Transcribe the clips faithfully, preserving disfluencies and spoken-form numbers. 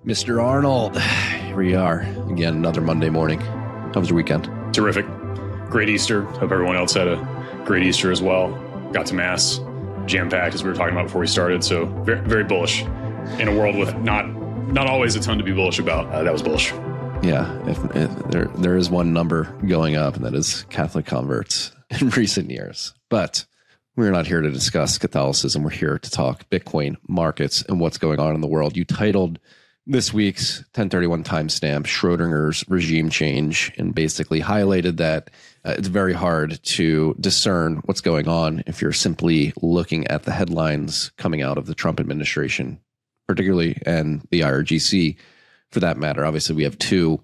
Mister Arnold, here we are again, another Monday morning. How was your weekend? Terrific. Great Easter. Hope everyone else had a great Easter as well. Got to Mass, jam-packed as we were talking about before we started. So very, very bullish in a world with not not always a ton to be bullish about. Uh, that was bullish. Yeah, if, if there there is one number going up, and that is Catholic converts in recent years. But we're not here to discuss Catholicism. We're here to talk Bitcoin markets and what's going on in the world. You titled this week's ten thirty-one timestamp Schrodinger's regime change, and basically highlighted that uh, it's very hard to discern what's going on if you're simply looking at the headlines coming out of the Trump administration, particularly, and the I R G C for that matter. Obviously, we have two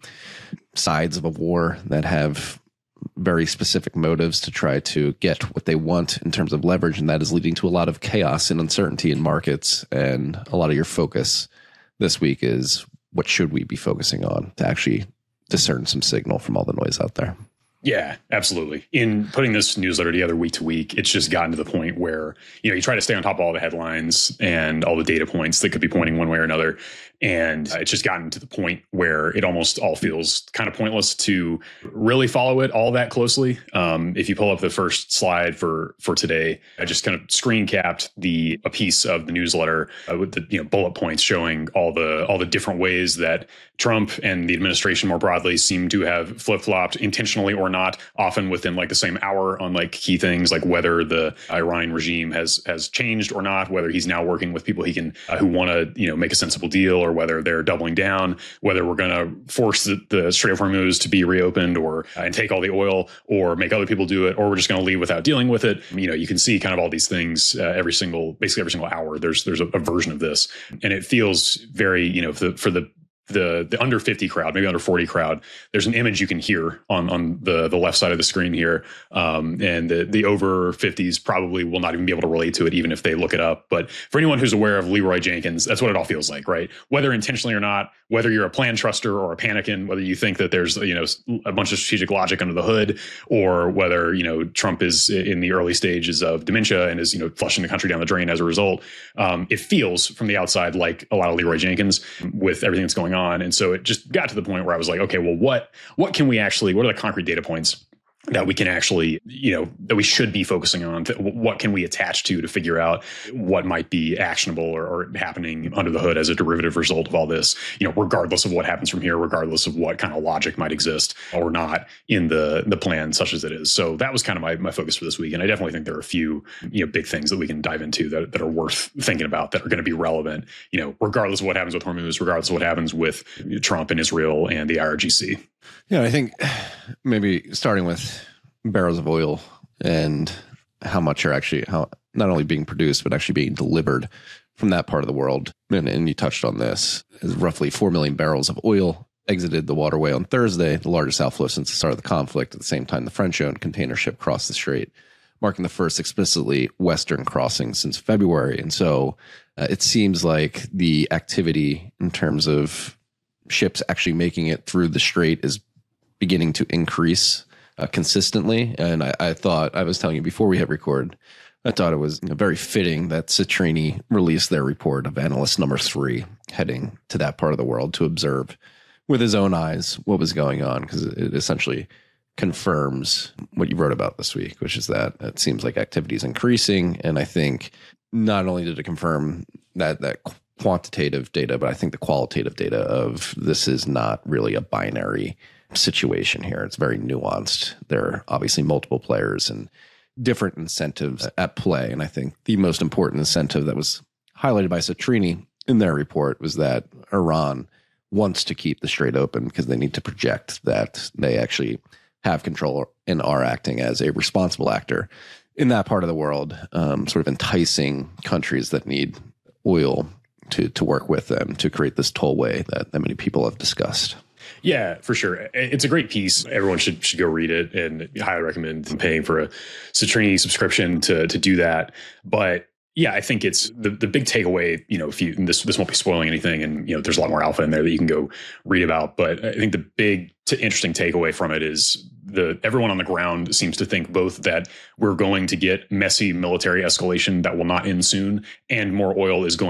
sides of a war that have very specific motives to try to get what they want in terms of leverage, and that is leading to a lot of chaos and uncertainty in markets. And a lot of your focus this week is what should we be focusing on to actually discern some signal from all the noise out there. Yeah, absolutely. In putting this newsletter together week to week, it's just gotten to the point where, you know, you try to stay on top of all the headlines and all the data points that could be pointing one way or another. And it's just gotten to the point where it almost all feels kind of pointless to really follow it all that closely. Um, if you pull up the first slide for for today, I just kind of screen capped the a piece of the newsletter uh, with the you know bullet points showing all the all the different ways that Trump and the administration more broadly seem to have flip-flopped intentionally or not, often within like the same hour on like key things like whether the Iranian regime has has changed or not, whether he's now working with people he can uh, who want to you know make a sensible deal, or whether they're doubling down, whether we're going to force the, the Strait of Hormuz to be reopened or uh, and take all the oil, or make other people do it, or we're just going to leave without dealing with it. You know, you can see kind of all these things uh, every single, basically every single hour. There's there's a, a version of this, and it feels very you know for the, for the the the under fifty crowd, maybe under forty crowd, there's an image you can hear on on the the left side of the screen here, um, and the the over fifties probably will not even be able to relate to it, even if they look it up. But for anyone who's aware of Leroy Jenkins, that's what it all feels like, right? Whether intentionally or not, whether you're a plan truster or a panicking, whether you think that there's you know a bunch of strategic logic under the hood, or whether you know Trump is in the early stages of dementia and is you know flushing the country down the drain as a result, um, it feels from the outside like a lot of Leroy Jenkins with everything that's going on. And so it just got to the point where I was like, okay, well, what what can we actually, what are the concrete data points that we can actually, you know, that we should be focusing on? What can we attach to to figure out what might be actionable or, or happening under the hood as a derivative result of all this, you know, regardless of what happens from here, regardless of what kind of logic might exist or not in the the plan such as it is. So that was kind of my, my focus for this week. And I definitely think there are a few, you know, big things that we can dive into that, that are worth thinking about, that are going to be relevant, you know, regardless of what happens with Hormuz, regardless of what happens with Trump and Israel and the I R G C. Yeah, I think maybe starting with barrels of oil and how much are actually how not only being produced, but actually being delivered from that part of the world. And, and you touched on this, is roughly four million barrels of oil exited the waterway on Thursday, the largest outflow since the start of the conflict. At the same time, the French-owned container ship crossed the strait, marking the first explicitly Western crossing since February. And so uh, it seems like the activity in terms of ships actually making it through the strait is beginning to increase uh, consistently. And I, I thought, I was telling you before we hit record, I thought it was you know, very fitting that Citrini released their report of analyst number three heading to that part of the world to observe with his own eyes what was going on, because it essentially confirms what you wrote about this week, which is that it seems like activity is increasing. And I think not only did it confirm that that quantitative data, but I think the qualitative data of this is not really a binary situation here. It's very nuanced. There are obviously multiple players and different incentives at play. And I think the most important incentive that was highlighted by Citrini in their report was that Iran wants to keep the strait open because they need to project that they actually have control and are acting as a responsible actor in that part of the world, um, sort of enticing countries that need oil to to work with them to create this tollway that, that many people have discussed. Yeah, for sure. It's a great piece. Everyone should should go read it, and I highly recommend paying for a Citrini subscription to to do that. But yeah, I think it's the the big takeaway, you know, if you, this, this won't be spoiling anything, and, you know, there's a lot more alpha in there that you can go read about. But I think the big t- interesting takeaway from it is the everyone on the ground seems to think both that we're going to get messy military escalation that will not end soon, and more oil is going to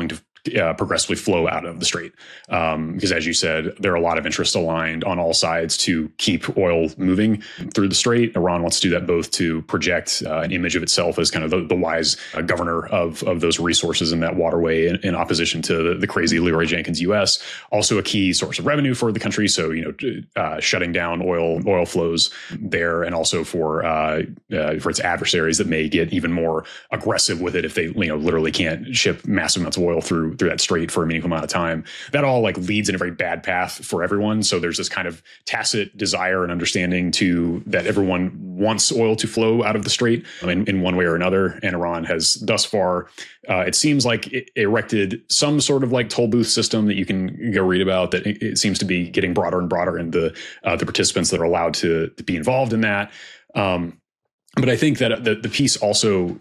uh, progressively flow out of the strait. Um, because as you said, there are a lot of interests aligned on all sides to keep oil moving through the strait. Iran wants to do that both to project uh, an image of itself as kind of the, the wise uh, governor of, of those resources in that waterway in, in opposition to the, the crazy Leroy Jenkins U S. Also a key source of revenue for the country. So, you know, uh, shutting down oil oil flows there, and also for uh, uh, for its adversaries that may get even more aggressive with it if they, you know, literally can't ship massive amounts of oil through through that strait for a meaningful amount of time. That all like leads in a very bad path for everyone. So there's this kind of tacit desire and understanding to that everyone wants oil to flow out of the strait in, in one way or another. And Iran has thus far, uh, it seems like it erected some sort of like toll booth system that you can go read about, that it, it seems to be getting broader and broader in the, uh, the participants that are allowed to, to be involved in that. Um, but I think that the, the piece also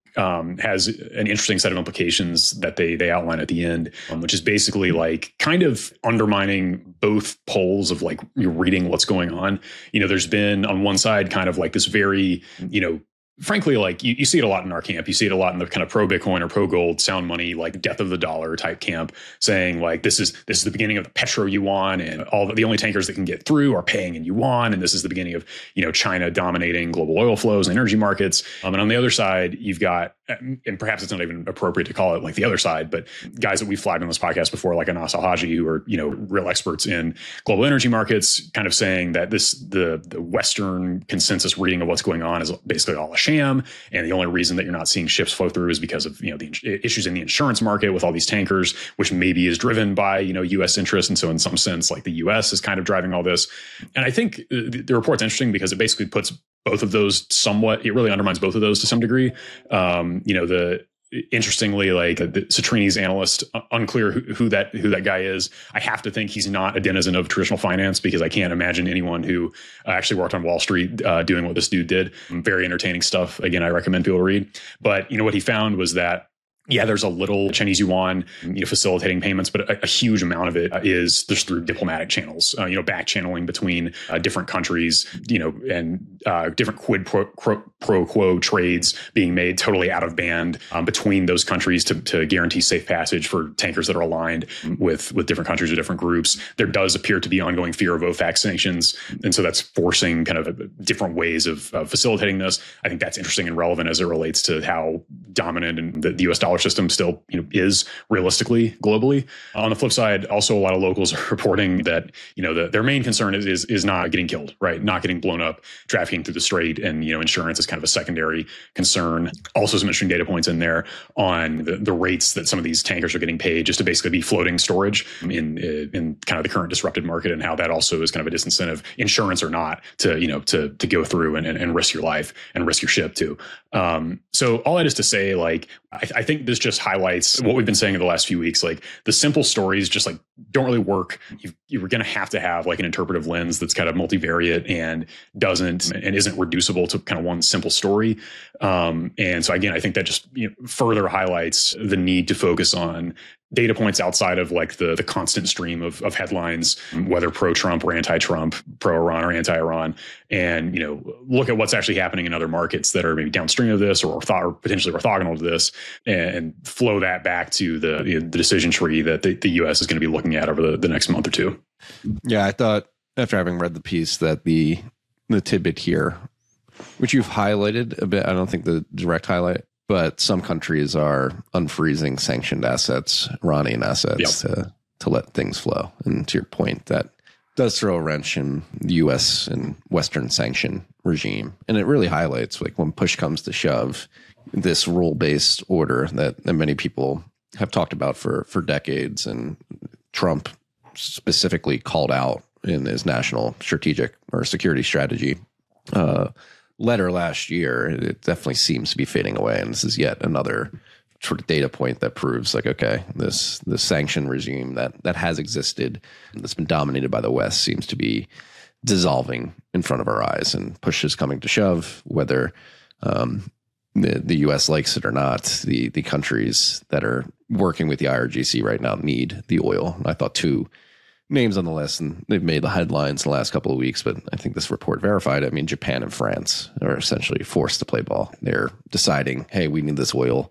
um, has an interesting set of implications that they they outline at the end, um, which is basically like kind of undermining both poles of like you're reading what's going on. You know, there's been on one side kind of like this very, you know, frankly, like you, you see it a lot in our camp. You see it a lot in the kind of pro Bitcoin or pro gold, sound money, like death of the dollar type camp, saying like this is this is the beginning of the petro yuan, and all the, the only tankers that can get through are paying in yuan, and this is the beginning of, you know, China dominating global oil flows and energy markets. Um, and on the other side, you've got, and perhaps it's not even appropriate to call it like the other side, but guys that we've flagged on this podcast before, like Anas Al-Haji, who are, you know, real experts in global energy markets, kind of saying that this the the Western consensus reading of what's going on is basically all a sham, and the only reason that you're not seeing ships flow through is because of, you know, the issues in the insurance market with all these tankers, which maybe is driven by, you know, U S interests, and so in some sense, like the U S is kind of driving all this. And I think the, the report's interesting because it basically puts both of those somewhat, it really undermines both of those to some degree. Um, you know, the interestingly, like the Citrini's analyst, uh, unclear who, who that who that guy is. I have to think he's not a denizen of traditional finance, because I can't imagine anyone who uh, actually worked on Wall Street uh, doing what this dude did. Very entertaining stuff. Again, I recommend people read. But you know what he found was that, yeah, there's a little Chinese yuan, you know, facilitating payments, but a, a huge amount of it is just through diplomatic channels, uh, you know, back channeling between uh, different countries, you know, and uh, different quid pro, pro, pro quo trades being made totally out of band um, between those countries to, to guarantee safe passage for tankers that are aligned with, with different countries or different groups. There does appear to be ongoing fear of O FAC sanctions. And so that's forcing kind of a, different ways of, of facilitating this. I think that's interesting and relevant as it relates to how dominant and the, the U S dollar system still, you know, is realistically globally. On the flip side, also a lot of locals are reporting that, you know, the, their main concern is, is is not getting killed, right? Not getting blown up, trafficking through the strait, and, you know, insurance is kind of a secondary concern. Also some interesting data points in there on the, the rates that some of these tankers are getting paid just to basically be floating storage in in kind of the current disrupted market, and how that also is kind of a disincentive, insurance or not, to, you know, to to go through and, and, and risk your life and risk your ship too. Um, so all that is to say, like, I, I think this just highlights what we've been saying in the last few weeks. Like, the simple stories just like don't really work. You've, you're going to have to have like an interpretive lens that's kind of multivariate and doesn't and isn't reducible to kind of one simple story. Um, and so again, I think that just, you know, further highlights the need to focus on data points outside of like the the constant stream of, of headlines, whether pro-Trump or anti-Trump, pro-Iran or anti-Iran, and, you know, look at what's actually happening in other markets that are maybe downstream of this or, ortho- or potentially orthogonal to this, and, and flow that back to the, you know, the decision tree that the, the U S is going to be looking at over the, the next month or two. Yeah, I thought after having read the piece that the the tidbit here, which you've highlighted a bit, I don't think the direct highlight, but some countries are unfreezing sanctioned assets, Iranian assets, yep. to, to let things flow. And to your point, that does throw a wrench in the U S and Western sanction regime. And it really highlights, like, when push comes to shove, this rule-based order that, that many people have talked about for, for decades, and Trump specifically called out in his national strategic or security strategy uh letter last year. It definitely seems to be fading away, and this is yet another sort of data point that proves, like, okay, this this sanction regime that that has existed, that's been dominated by the West, seems to be dissolving in front of our eyes, and push is coming to shove, whether um, the, the U S likes it or not. The the countries that are working with the I R G C right now need the oil. And I thought two names on the list, and they've made the headlines in the last couple of weeks, but I think this report verified it. I mean, Japan and France are essentially forced to play ball. They're deciding, hey, we need this oil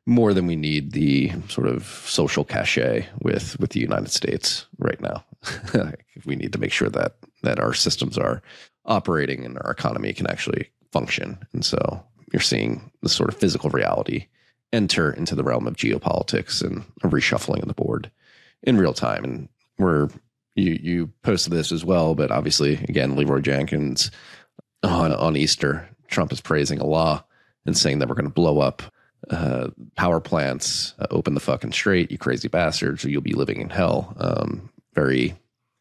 more than we need the sort of social cachet with with the United States right now. We need to make sure that that our systems are operating and our economy can actually function. And so you're seeing the sort of physical reality enter into the realm of geopolitics and a reshuffling of the board in real time. And we're you you posted this as well, but obviously, again, Leroy Jenkins on on Easter, Trump is praising Allah and saying that we're going to blow up uh, power plants, uh, open the fucking strait, you crazy bastards, or you'll be living in hell. Um, very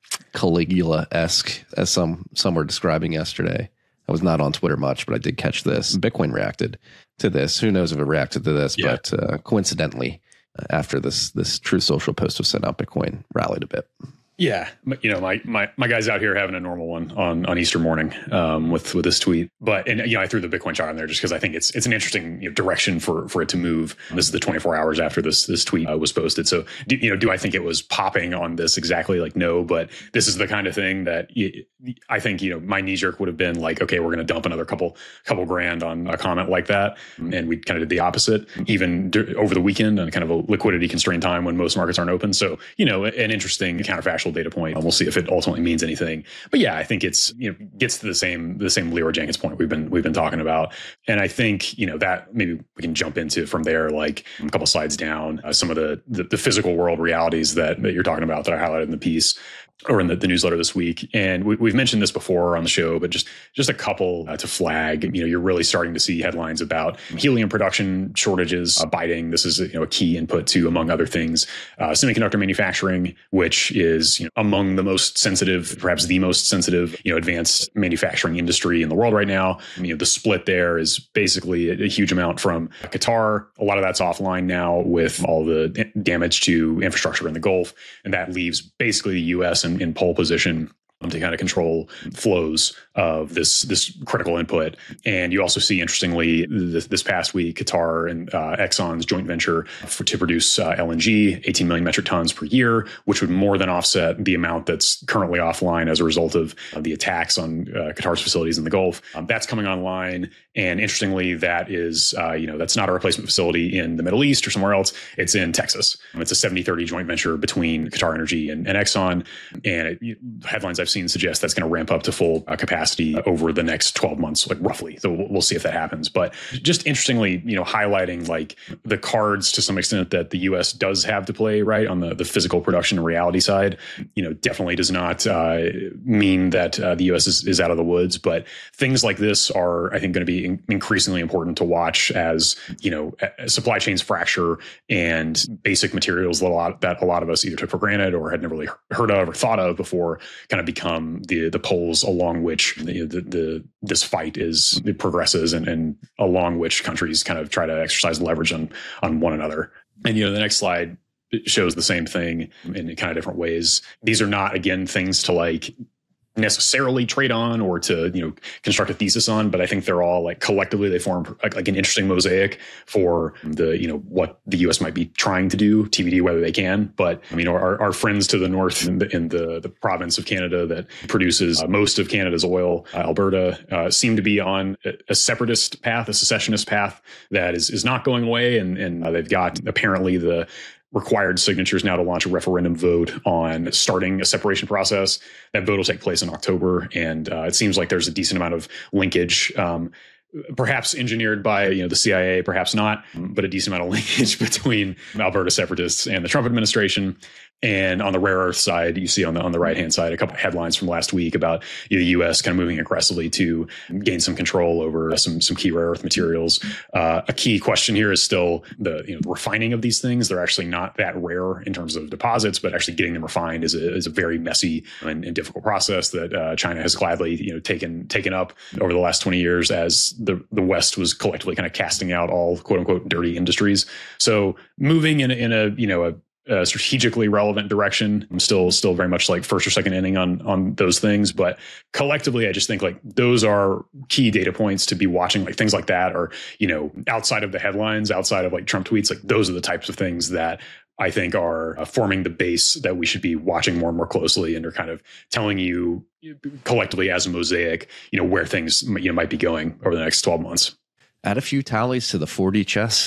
Caligula-esque, as some some were describing yesterday. I was not on Twitter much, but I did catch this. Bitcoin reacted to this. Who knows if it reacted to this, yeah. but uh, coincidentally, uh, after this this Truth Social post was sent out, Bitcoin rallied a bit. Yeah, you know, my my my guy's out here having a normal one on on Easter morning um, with with this tweet. But and you know, I threw the Bitcoin chart on there just because I think it's it's an interesting you know, direction for for it to move. This is the twenty-four hours after this this tweet uh, was posted. So do, you know, do I think it was popping on this exactly? Like no, but this is the kind of thing that you, I think you know my knee jerk would have been like, okay, we're going to dump another couple couple grand on a comment like that, and we kind of did the opposite even d- over the weekend on kind of a liquidity constrained time when most markets aren't open. So you know, an interesting counterfactual data point. We'll see if it ultimately means anything. But yeah, I think it's you know gets to the same the same Leroy Jenkins point we've been we've been talking about. And I think you know that maybe we can jump into from there, like a couple slides down, uh, some of the, the the physical world realities that that you're talking about that I highlighted in the piece or in the, the newsletter this week. And we, we've mentioned this before on the show, but just just a couple uh, to flag. You know, you're really starting to see headlines about helium production shortages uh, biting. This is you know a key input to, among other things, uh, semiconductor manufacturing, which is you know among the most sensitive, perhaps the most sensitive, you know, advanced manufacturing industry in the world right now. You know, the split there is basically a, a huge amount from Qatar. A lot of that's offline now with all the damage to infrastructure in the Gulf, and that leaves basically the U S in, in pole position to kind of control flows of this this critical input. And you also see, interestingly, this, this past week, Qatar and uh, Exxon's joint venture for, to produce uh, L N G, eighteen million metric tons per year, which would more than offset the amount that's currently offline as a result of uh, the attacks on uh, Qatar's facilities in the Gulf. Um, that's coming online. And interestingly, that is, uh, you know, that's not a replacement facility in the Middle East or somewhere else. It's in Texas. It's a seventy thirty joint venture between Qatar Energy and, and Exxon. And it, headlines I've seen suggest that's going to ramp up to full uh, capacity over the next twelve months, like roughly. So we'll, we'll see if that happens. But just interestingly, you know, highlighting like the cards to some extent that the U S does have to play, right, on the, the physical production and reality side, you know, definitely does not uh, mean that uh, the U S is, is out of the woods. But things like this are, I think, going to be in- increasingly important to watch as, you know, supply chains fracture and basic materials that a lot, that a lot of us either took for granted or had never really heard of or thought of before kind of become the the poles along which the, the, the this fight is it progresses and, and along which countries kind of try to exercise leverage on on one another. And you know, the next slide shows the same thing in kind of different ways. These are not, again, things to like necessarily trade on or to, you know, construct a thesis on, but I think they're all like collectively they form like, like an interesting mosaic for the, you know, what the U S might be trying to do, T B D whether they can. But I mean, our, our friends to the north in the, in the, the province of Canada that produces uh, most of Canada's oil, uh, Alberta, uh, seem to be on a, a separatist path, a secessionist path that is is not going away, and and uh, they've got apparently the required signatures now to launch a referendum vote on starting a separation process. That vote will take place in October. And uh, it seems like there's a decent amount of linkage, um, perhaps engineered by you know the C I A, perhaps not, but a decent amount of linkage between Alberta separatists and the Trump administration. And on the rare earth side, you see on the on the right hand side a couple of headlines from last week about you know, the U S kind of moving aggressively to gain some control over some some key rare earth materials. Uh, a key question here is still the you know the refining of these things. They're actually not that rare in terms of deposits, but actually getting them refined is a is a very messy and, and difficult process that uh, China has gladly you know taken taken up over the last twenty years as the the West was collectively kind of casting out all quote unquote dirty industries. So moving in a, in a you know a Uh, strategically relevant direction. I'm still still very much like first or second inning on on those things, but collectively, I just think like those are key data points to be watching. Like things like that, or you know, outside of the headlines, outside of like Trump tweets, like those are the types of things that I think are uh, forming the base that we should be watching more and more closely, and are kind of telling you collectively as a mosaic, you know, where things you know might be going over the next twelve months. Add a few tallies to the four D chess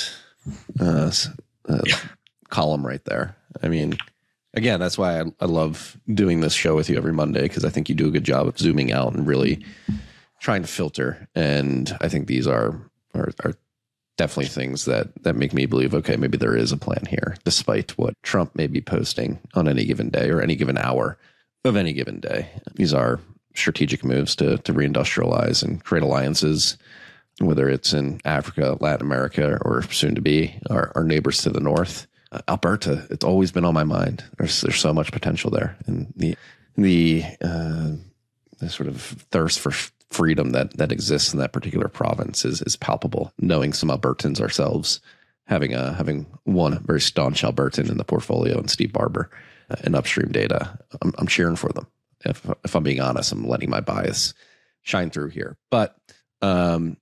uh, uh, yeah. column right there. I mean, again, that's why I, I love doing this show with you every Monday, because I think you do a good job of zooming out and really trying to filter. And I think these are are, are definitely things that that make me believe, okay, maybe there is a plan here, despite what Trump may be posting on any given day or any given hour of any given day. These are strategic moves to to reindustrialize and create alliances, whether it's in Africa, Latin America, or soon to be our, our neighbors to the north. Uh, Alberta, it's always been on my mind. There's there's so much potential there, and the the uh, the sort of thirst for freedom that that exists in that particular province is is palpable. Knowing some Albertans ourselves, having a having one very staunch Albertan in the portfolio, and Steve Barber, uh, in upstream data, I'm, I'm cheering for them. If if I'm being honest, I'm letting my bias shine through here, but. Um,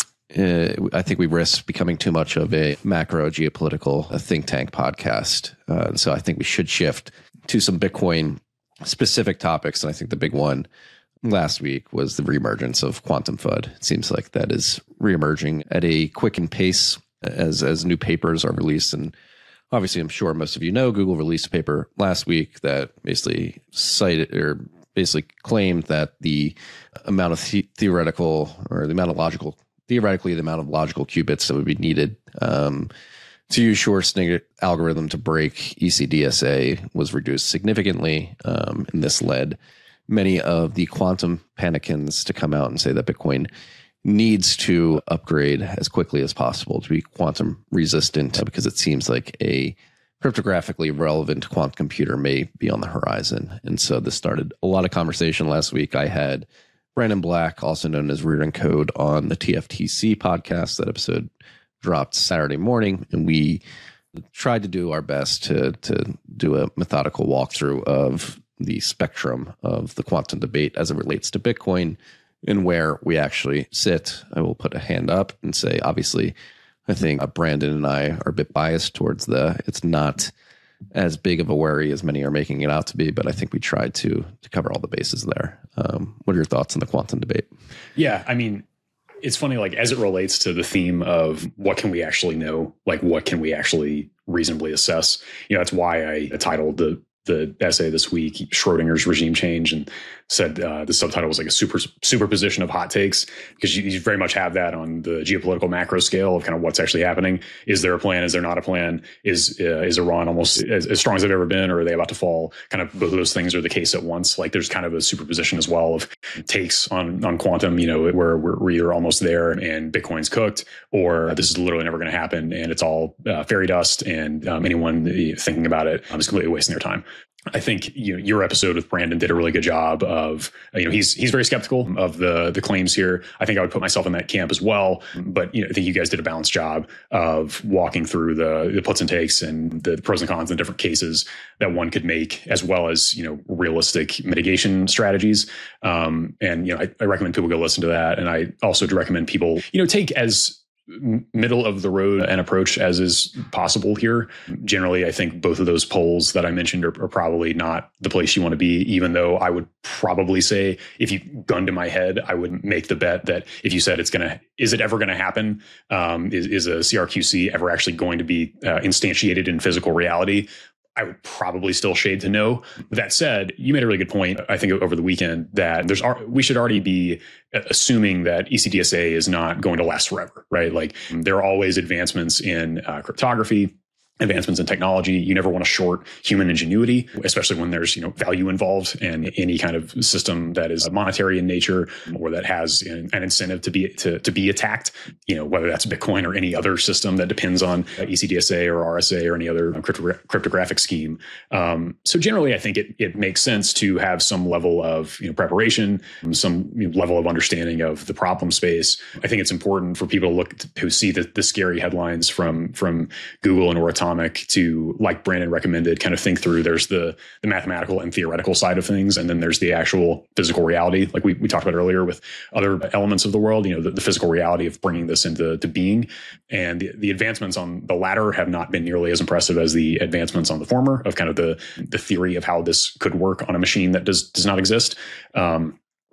Uh, I think we risk becoming too much of a macro geopolitical think tank podcast. Uh, so I think we should shift to some Bitcoin specific topics. And I think the big one last week was the reemergence of Quantum F U D. It seems like that is reemerging at a quickened pace as, as new papers are released. And obviously, I'm sure most of you know, Google released a paper last week that basically cited or basically claimed that the amount of the- theoretical or the amount of logical Theoretically, the amount of logical qubits that would be needed um, to use Schwarzschild algorithm to break E C D S A was reduced significantly. Um, and this led many of the quantum panicans to come out and say that Bitcoin needs to upgrade as quickly as possible to be quantum resistant, because it seems like a cryptographically relevant quantum computer may be on the horizon. And so this started a lot of conversation last week. I had Brandon Black, also known as Rear Encode, on the T F T C podcast. That episode dropped Saturday morning, and we tried to do our best to to do a methodical walkthrough of the spectrum of the quantum debate as it relates to Bitcoin and where we actually sit. I will put a hand up and say, obviously, I think Brandon and I are a bit biased towards the, it's not as big of a worry as many are making it out to be, but I think we tried to to cover all the bases there. Um, what are your thoughts on the quantum debate? Yeah, I mean, it's funny, like as it relates to the theme of what can we actually know, like what can we actually reasonably assess? You know, that's why I titled the the essay this week, Schrodinger's Regime Change, and said uh, the subtitle was like a super superposition of hot takes, because you, you very much have that on the geopolitical macro scale of kind of what's actually happening. Is there a plan? Is there not a plan? Is uh, is Iran almost as, as strong as they've ever been, or are they about to fall? Kind of both of those things are the case at once. Like there's kind of a superposition as well of takes on on quantum, you know, where we're, we're almost there and Bitcoin's cooked, or this is literally never going to happen and it's all uh, fairy dust, and um, anyone thinking about it um, is completely wasting their time. I think you know, your episode with Brandon did a really good job of, you know, he's he's very skeptical of the the claims here. I think I would put myself in that camp as well. But you know, I think you guys did a balanced job of walking through the, the puts and takes and the pros and cons and different cases that one could make, as well as, you know, realistic mitigation strategies. Um, and, you know, I, I recommend people go listen to that. And I also do recommend people, you know, take as middle of the road an approach as is possible here. Generally, I think both of those polls that I mentioned are, are probably not the place you want to be, even though I would probably say, if you gun to my head, I would make the bet that if you said it's going to, is it ever going to happen? Um, is, is a C R Q C ever actually going to be uh, instantiated in physical reality? I would probably still shade to no. That said, you made a really good point, I think, over the weekend, that there's we should already be assuming that E C D S A is not going to last forever, right? Like there are always advancements in uh, cryptography, advancements in technology. You never want to short human ingenuity, especially when there's, you know, value involved, and any kind of system that is monetary in nature or that has an, an incentive to be to, to be attacked, you know, whether that's Bitcoin or any other system that depends on E C D S A or R S A or any other cryptogra- cryptographic scheme. Um, so generally, I think it it makes sense to have some level of, you know, preparation, some, you know, level of understanding of the problem space. I think it's important for people to look to, who see the, the scary headlines from from Google and Oratomic to, like Brandon recommended, kind of think through. There's the the mathematical and theoretical side of things, and then there's the actual physical reality, like we, we talked about earlier with other elements of the world, you know, the, the physical reality of bringing this into to being. And the, the advancements on the latter have not been nearly as impressive as the advancements on the former, of kind of the, the theory of how this could work on a machine that does does not exist. Um,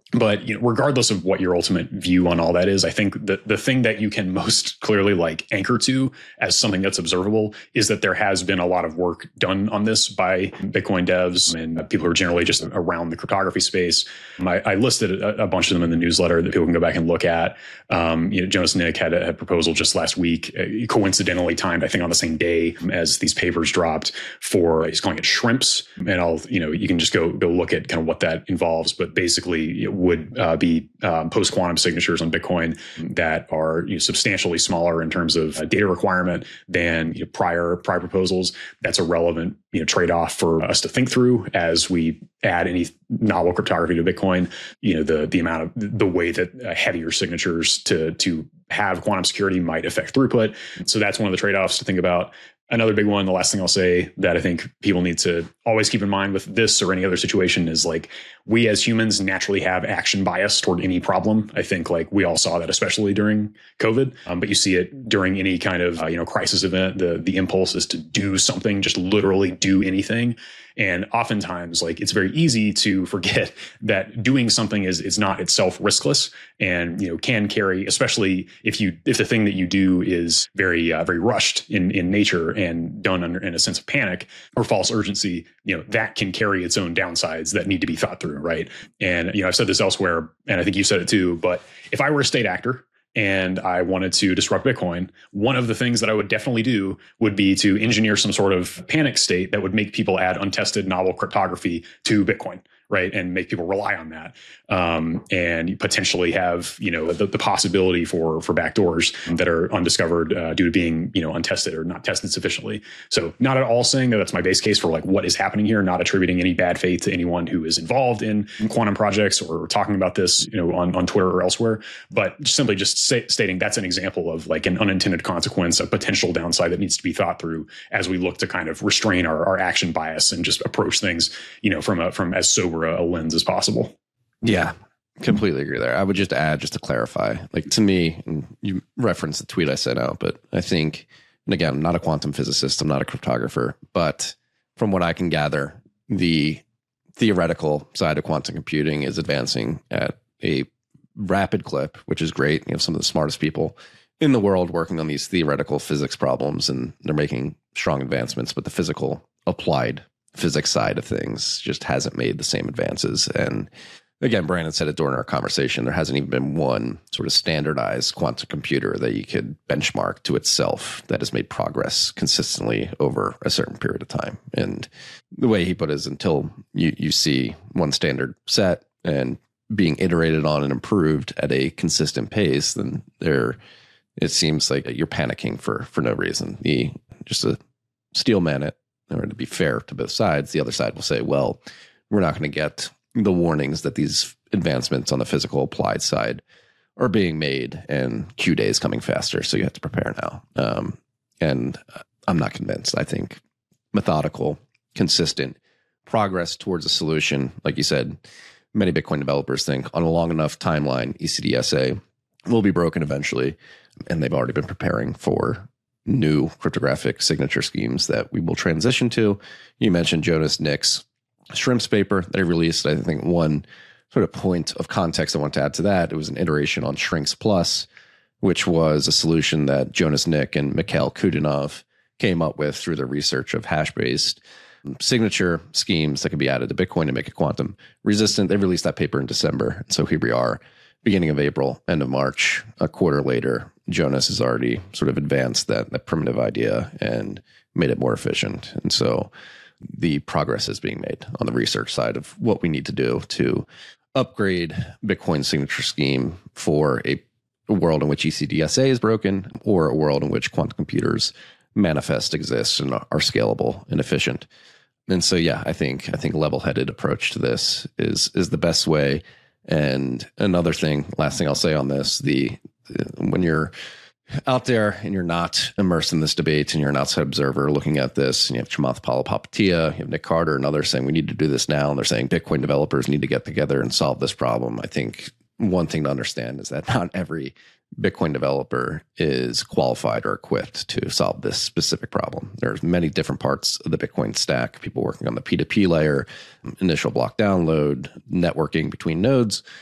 But you know, regardless of what your ultimate view on all that is, I think the, the thing that you can most clearly like anchor to as something that's observable is that there has been a lot of work done on this by Bitcoin devs and people who are generally just around the cryptography space. I, I listed a, a bunch of them in the newsletter that people can go back and look at. Um, you know, Jonas Nick had a, a proposal just last week, uh, coincidentally timed, I think, on the same day as these papers dropped for, he's calling it shrimps. And I'll, you know, you can just go go look at kind of what that involves. But basically, it would uh, be um, post-quantum signatures on Bitcoin that are you know, substantially smaller in terms of uh, data requirement than you know, prior prior proposals. That's a relevant you know trade-off for us to think through as we add any novel cryptography to Bitcoin. You know the the amount of the way that uh, heavier signatures to to have quantum security might affect throughput. So that's one of the trade-offs to think about. Another big one, the last thing I'll say that I think people need to always keep in mind with this or any other situation is like we as humans naturally have action bias toward any problem. I think like we all saw that, especially during COVID, um, but you see it during any kind of uh, you know crisis event. The the impulse is to do something, just literally do anything. And oftentimes, like it's very easy to forget that doing something is is not itself riskless, and you know can carry, especially if you if the thing that you do is very uh, very rushed in in nature and done under in a sense of panic or false urgency. You know that can carry its own downsides that need to be thought through, right? And you know I've said this elsewhere, and I think you said it too. But if I were a state actor and I wanted to disrupt Bitcoin, one of the things that I would definitely do would be to engineer some sort of panic state that would make people add untested novel cryptography to Bitcoin, right? And make people rely on that. Um, and potentially have, you know, the, the possibility for, for backdoors that are undiscovered uh, due to being, you know, untested or not tested sufficiently. So not at all saying that that's my base case for like what is happening here, not attributing any bad faith to anyone who is involved in quantum projects or talking about this, you know, on, on Twitter or elsewhere, but simply just say, stating that's an example of like an unintended consequence, a potential downside that needs to be thought through as we look to kind of restrain our, our action bias and just approach things, you know, from a, from as sober a lens as possible. Yeah, completely agree there. I would just add, just to clarify, like to me, and you referenced the tweet I sent out, but I think, and again, I'm not a quantum physicist, I'm not a cryptographer, but from what I can gather, the theoretical side of quantum computing is advancing at a rapid clip, which is great. You have some of the smartest people in the world working on these theoretical physics problems, and they're making strong advancements, but the physical applied physics side of things just hasn't made the same advances. And again, Brandon said it during our conversation, there hasn't even been one sort of standardized quantum computer that you could benchmark to itself that has made progress consistently over a certain period of time. And the way he put it is until you, you see one standard set and being iterated on and improved at a consistent pace, then there, it seems like you're panicking for, for no reason. The, just to steel man it, or to be fair to both sides, the other side will say, well, we're not going to get the warnings that these advancements on the physical applied side are being made, and Q day is coming faster, so you have to prepare now. Um, and I'm not convinced. I think methodical, consistent progress towards a solution, like you said, many Bitcoin developers think on a long enough timeline, E C D S A will be broken eventually, and they've already been preparing for new cryptographic signature schemes that we will transition to. You mentioned Jonas Nick's Shrimps paper that he released. I think one sort of point of context I want to add to that, it was an iteration on Shrinks Plus, which was a solution that Jonas Nick and Mikhail Kudinov came up with through their research of hash-based signature schemes that could be added to Bitcoin to make it quantum resistant. They released that paper in December. So here we are, beginning of April, end of March, a quarter later, Jonas has already sort of advanced that, that primitive idea and made it more efficient. And so the progress is being made on the research side of what we need to do to upgrade Bitcoin's signature scheme for a, a world in which E C D S A is broken, or a world in which quantum computers manifest, exist, and are scalable and efficient. And so, yeah, I think I think a level-headed approach to this is is the best way. And another thing, last thing I'll say on this, the when you're out there and you're not immersed in this debate and you're an outside observer looking at this, and you have Chamath Palihapitiya, you have Nick Carter and others saying we need to do this now, and they're saying Bitcoin developers need to get together and solve this problem. I think one thing to understand is that not every Bitcoin developer is qualified or equipped to solve this specific problem. There's many different parts of the Bitcoin stack, people working on the P two P layer, initial block download, networking between nodes.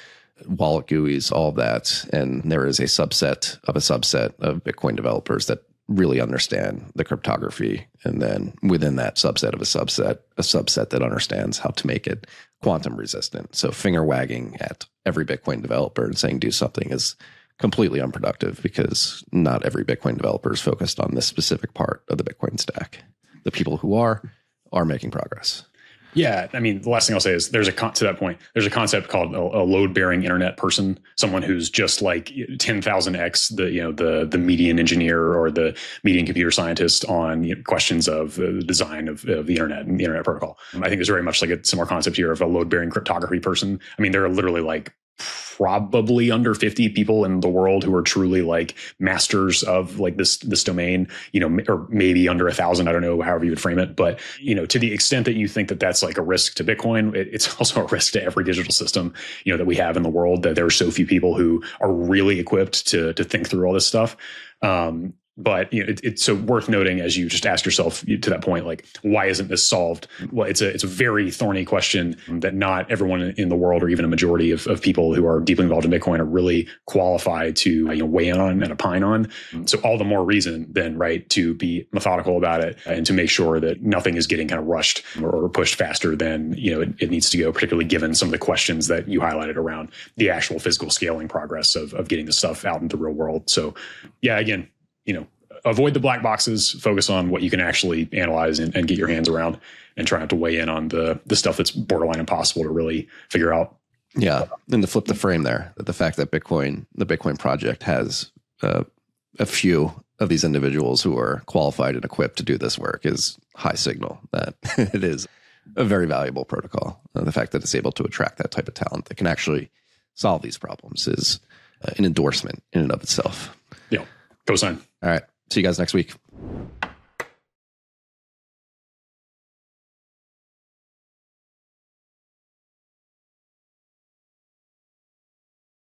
wallet G U Is, all of that. And there is a subset of a subset of Bitcoin developers that really understand the cryptography. And then within that subset of a subset, a subset that understands how to make it quantum resistant. So finger wagging at every Bitcoin developer and saying do something is completely unproductive, because not every Bitcoin developer is focused on this specific part of the Bitcoin stack. The people who are, are making progress. Yeah, I mean, the last thing I'll say is there's a con- to that point, there's a concept called a, a load-bearing internet person, someone who's just like ten thousand x the you know the the median engineer or the median computer scientist on you know, questions of the design of, of the internet and the internet protocol. I think there's very much like a similar concept here of a load-bearing cryptography person. I mean, there are literally like probably under fifty people in the world who are truly like masters of like this this domain, you know, or maybe under a thousand. I don't know, however you would frame it. But, you know, to the extent that you think that that's like a risk to Bitcoin, it, it's also a risk to every digital system, you know, that we have in the world, that there are so few people who are really equipped to to think through all this stuff. Um, But you know, it, it's so worth noting, as you just ask yourself to that point, like, why isn't this solved? Well, it's a it's a very thorny question that not everyone in the world, or even a majority of, of people who are deeply involved in Bitcoin, are really qualified to you know weigh in on and opine on. So all the more reason then, right, to be methodical about it and to make sure that nothing is getting kind of rushed or pushed faster than you know it, it needs to go. Particularly given some of the questions that you highlighted around the actual physical scaling progress of of getting this stuff out in the real world. So yeah, again, you know, avoid the black boxes, focus on what you can actually analyze and, and get your hands around, and try not to weigh in on the the stuff that's borderline impossible to really figure out. Yeah. And to flip the frame there, the fact that Bitcoin, the Bitcoin project has uh, a few of these individuals who are qualified and equipped to do this work is high signal that it is a very valuable protocol. Uh, the fact that it's able to attract that type of talent that can actually solve these problems is uh, an endorsement in and of itself. Yeah. Cosign. All right. See you guys next week.